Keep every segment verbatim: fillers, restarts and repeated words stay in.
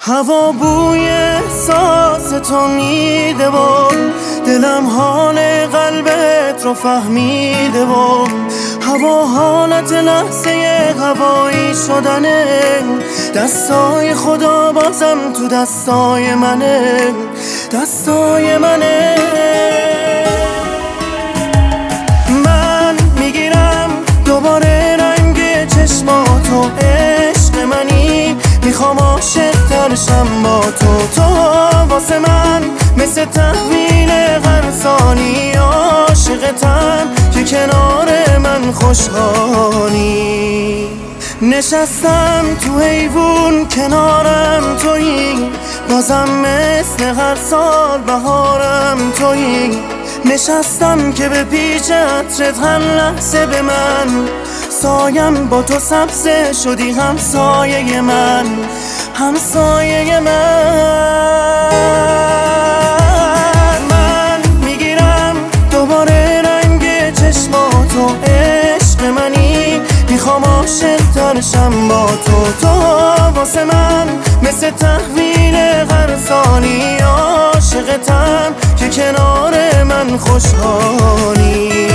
هوا بوی احساس تو میده و دلم حال قلبت رو فهمیده و هوا حالت لحظه هوایی شدنه، دستای خدا بازم تو دستای منه، دستای منه. من میگیرم دوباره رنگ چشماتو، عشق منی میخوام عاشق ترشم با تو. تو واسه من مثل تحویل قرصانی، عاشقتم که کنار من خوشحالی. نشستم تو حیوون کنارم تویی، بازم مثل هر سال بهارم تویی. نشستم که به پیچ عطرت هر لحظه به من سایم با تو سبزه شدی، همسایه من، همسایه من. من میگیرم دوباره رنگ چشماتو، عشق منی میخوام عاشق ترشم با تو. تو واسه من مثل تحویل قرصانی، عاشقتم که کنار من خوشحالی.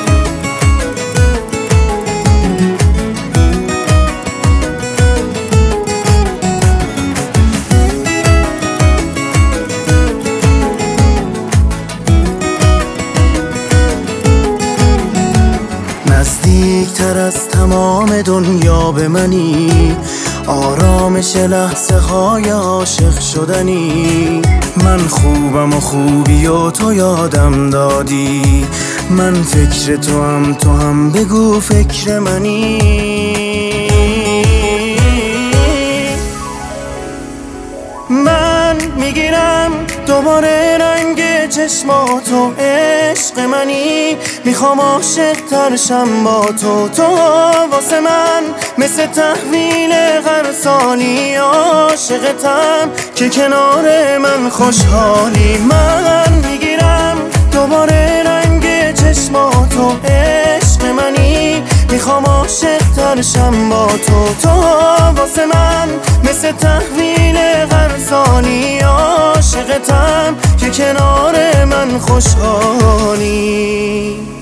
نزدیکتر از تمام دنیا به منی، آرامش لحظه های عاشق شدنی. من خوبم و خوبی و تو یادم دادی، من فکر تو هم تو هم بگو فکر منی. من میگیرم دوباره رنگ چشماتو، عشق منی میخوام عاشق ترشم با تو. تو واسه من مثل تحویل قرصانی، عاشقتم که کنار من خوشحالی. من میگیرم دوباره رنگ چشماتو، عشق منی میخوام عاشق ترشم با تو. تو واسه من مثل تحویل قرصانی، عاشقتم که کنار من خوشحالی.